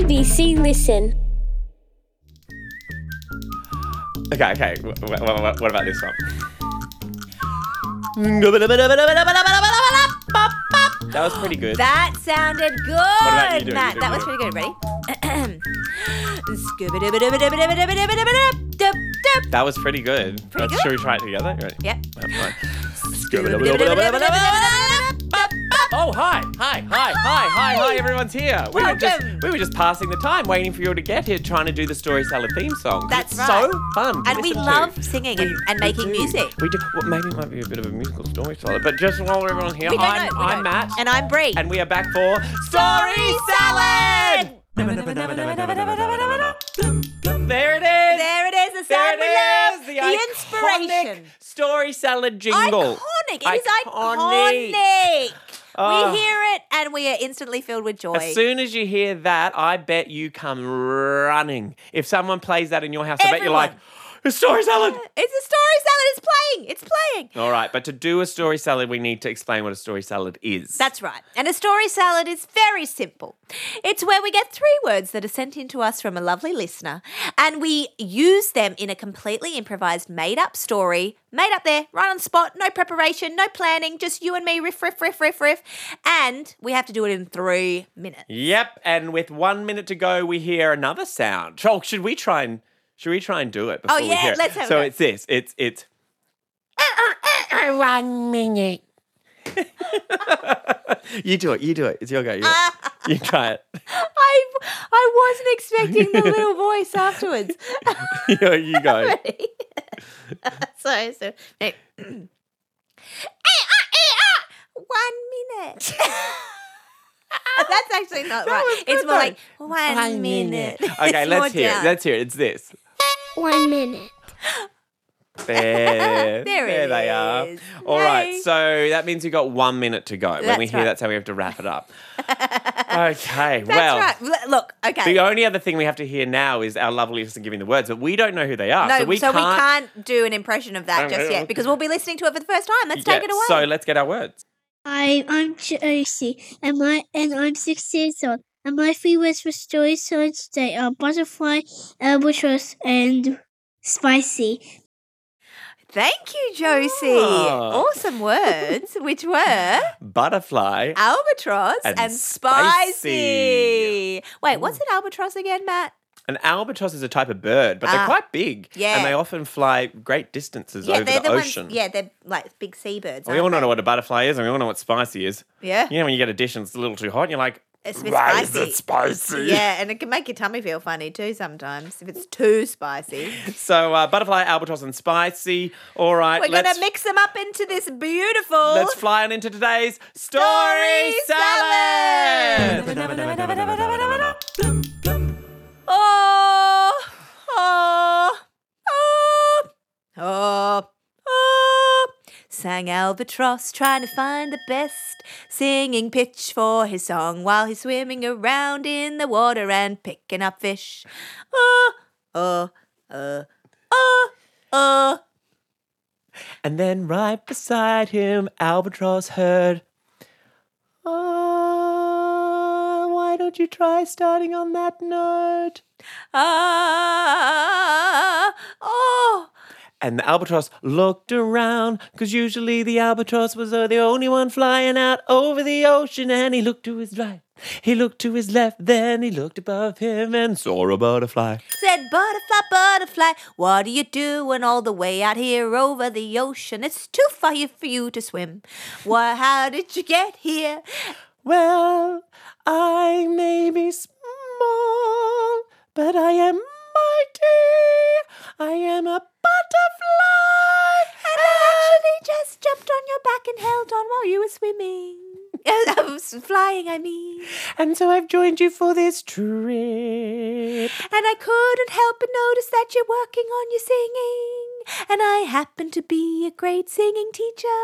BBC Listen. Okay. What about this one? That was pretty good. That sounded good, about you? Matt. You That do was it. pretty good. Ready? That was pretty good. Pretty good? Should we try it together? Ready? Yep. Oh, hi, everyone's here. We Welcome. were just passing the time, waiting for you all to get here, trying to do the Story Salad theme song. That's it's right. so fun to And we listen to. love singing and making We do. music. We do. Well, maybe it might be a bit of a musical Story Salad, but just while everyone's here, We don't I'm know. We don't. Matt. And I'm Brie. And we are back for Story Salad! There it is! There it is, the sound we love. The inspiration. iconic Story Salad jingle. Iconic. It is iconic. Oh. We hear it and we are instantly filled with joy. As soon as you hear that, I bet you come running. If someone plays that in your house, I bet you're like, it's Story Salad! It's a story salad. It's playing. It's playing. All right, but to do a Story Salad, we need to explain what a Story Salad is. That's right. And a story salad is very simple. It's where we get 3 words that are sent in to us from a lovely listener, and we use them in a completely improvised, made-up story, made up there, right on the spot, no preparation, no planning, just you and me, riff, and we have to do it in 3 minutes. Yep, and with 1 minute to go, we hear another sound. Oh, should we try and do it before we hear it? Let's have So it. it's this. It's 1 minute. You do it. It's your go. You try it. I wasn't expecting the little voice afterwards. You go. Ready? So, no. 1 minute. That's actually not right. was It's good, more though. like 1 minute. Okay, It's let's more hear it. down. Let's hear it. It's this. 1 minute. There There they it are. is. All right, Yay. so that means you've got 1 minute to go. When we That's hear right. that's how we have to wrap it up. Okay, That's well. right. Look, okay. The only other thing we have to hear now is our lovely listener giving the words, but we don't know who they are. No, so we we can't. can't do an impression of that just yet because we'll be listening to it for the first time. Let's take it away. So let's get our words. Hi, I'm Josie, and I'm 6 years old. And my 3 words for story salad today are butterfly, albatross, and spicy. Thank you, Josie. Oh. Awesome words, which were Butterfly. albatross And and spicy. spicy. Wait, what's an albatross again, Matt? An albatross is a type of bird, but they're quite big. Yeah. And they often fly great distances over they're the the ocean. ones. Yeah, they're like big seabirds. We all know what a butterfly is, and we all know what spicy is. Yeah, You know, when you get a dish and it's a little too hot, and you're like, it's a bit why spicy. is it spicy? Yeah, and it can make your tummy feel funny too sometimes if it's too spicy. So, butterfly, albatross, and spicy. All right, We're going let's to mix them up into this beautiful. Let's fly on into today's Story Salad! Oh, oh, oh, oh, oh. Sang Albatross, trying to find the best singing pitch for his song while he's swimming around in the water and picking up fish. Oh, oh, oh, oh, oh. And then right beside him, Albatross heard, why don't you try starting on that note? Ah, oh. And the albatross looked around, 'cause usually the albatross was the only one flying out over the ocean. And he looked to his right, he looked to his left, then he looked above him and saw a butterfly. Said, butterfly, butterfly, what are you doing all the way out here over the ocean? It's too far for you to swim. Why, how did you get here? Well, I may be small, but I am mighty. I am a butterfly. And I actually just jumped on your back and held on while you were swimming. I was flying, I mean. And so I've joined you for this trip. And I couldn't help but notice that you're working on your singing. And I happen to be a great singing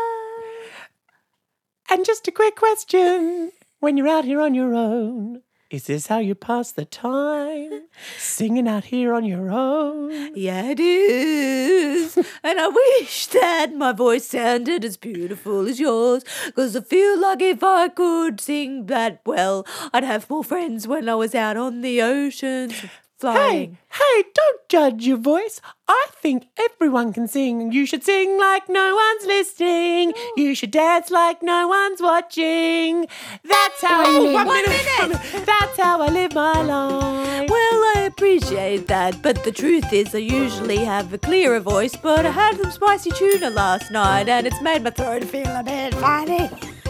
teacher. And just a quick question. When you're out here on your own, Is this how you pass the time? Singing out here on your own? Yeah, it is. And I wish that my voice sounded as beautiful as yours, because I feel like if I could sing that well, I'd have more friends when I was out on the oceans flying. Hey, don't judge your voice. I think everyone can sing. You should sing like no one's listening. You should dance like no one's watching. That's how One minute. That's how I live my life. Well, I appreciate that, but the truth is I usually have a clearer voice, but I had some spicy tuna last night and it's made my throat feel a bit funny.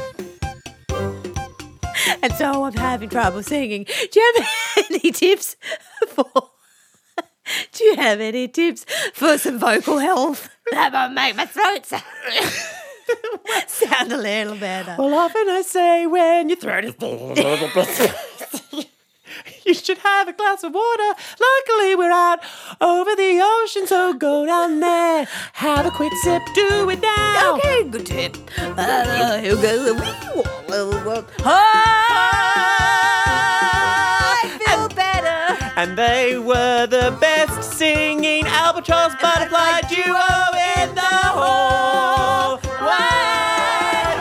And so I'm having trouble singing. Do you have any tips for some vocal health that will make my throat sound a little better? Well, often I say when your throat is you should have a glass of water. Luckily, we're out over the ocean, so go down there. Have a quick sip, do it now. Okay, good tip. Here goes. I feel better. And they were the best singing albatross butterfly duo in the whole wide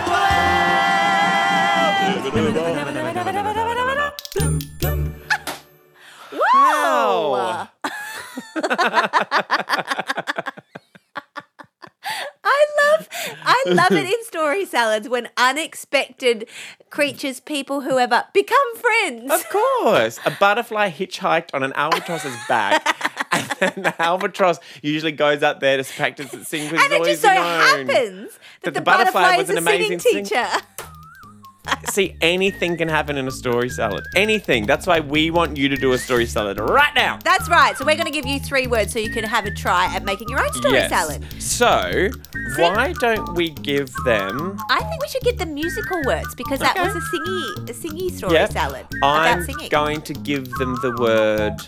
world. Wow. I love it in story salads when unexpected creatures, people, whoever, become friends. Of course. A butterfly hitchhiked on an albatross's back. And then the albatross usually goes up there to practice its singing. And it just so happens that the butterfly is a singing teacher. See, anything can happen in a story salad. Anything. That's why we want you to do a story salad right now. That's right. So we're going to give you 3 words so you can have a try at making your own story salad. So, why don't we give them... I think we should give them musical words because that was a singy story salad I'm about singing. going to give them the word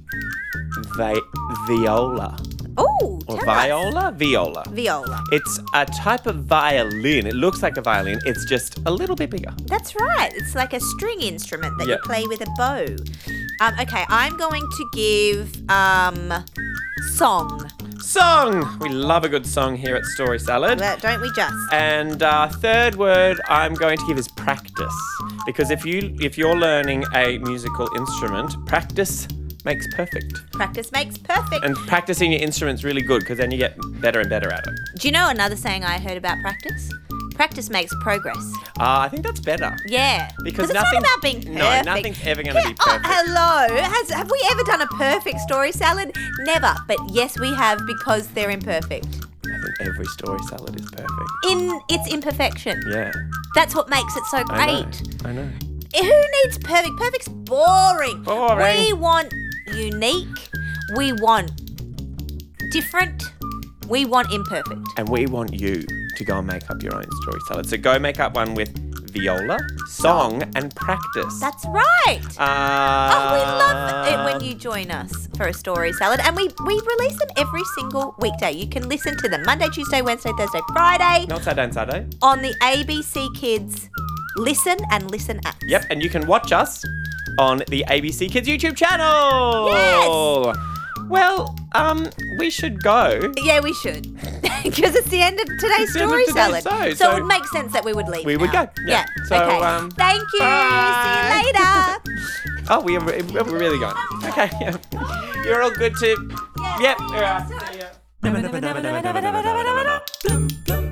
viola. Oh, Or tell viola? us. Viola. Viola. It's a type of violin. It looks like a violin. It's just a little bit bigger. That's right. It's like a string instrument that you play with a bow. Okay, I'm going to give song. Song. We love a good song here at Story Salad. Don't we just? And third word I'm going to give is practice. Because if you're learning a musical instrument, practice makes perfect. Practice makes perfect. And practicing your instrument's really good because then you get better and better at it. Do you know another saying I heard about practice? Practice makes progress. I think that's better. Yeah. Because it's not about being perfect. No, nothing's ever going to be perfect. Oh, hello. Have we ever done a perfect story salad? Never. But yes, we have because they're imperfect. I think every story salad is perfect. In its imperfection. Yeah. That's what makes it so great. I know. Who needs perfect? Perfect's boring. Boring. We want unique. We want different. We want imperfect. And we want you to go and make up your own story salad. So go make up one with viola, song, and practice. That's right. We love it when you join us for a story salad. And we release them every single weekday. You can listen to them Monday, Tuesday, Wednesday, Thursday, Friday. Not Saturday and Saturday. On the ABC Kids Listen and Listen app. Yep, and you can watch us on the ABC Kids YouTube channel. Yes. Well, we should go. Yeah, we should. Because it's the end of today's story salad. So it would make sense that we would leave. We would go. Yeah. So, okay. Thank you. bye. See you later. Oh, we're really going. Okay. Yeah. You're all good to. Yep. All right. See ya.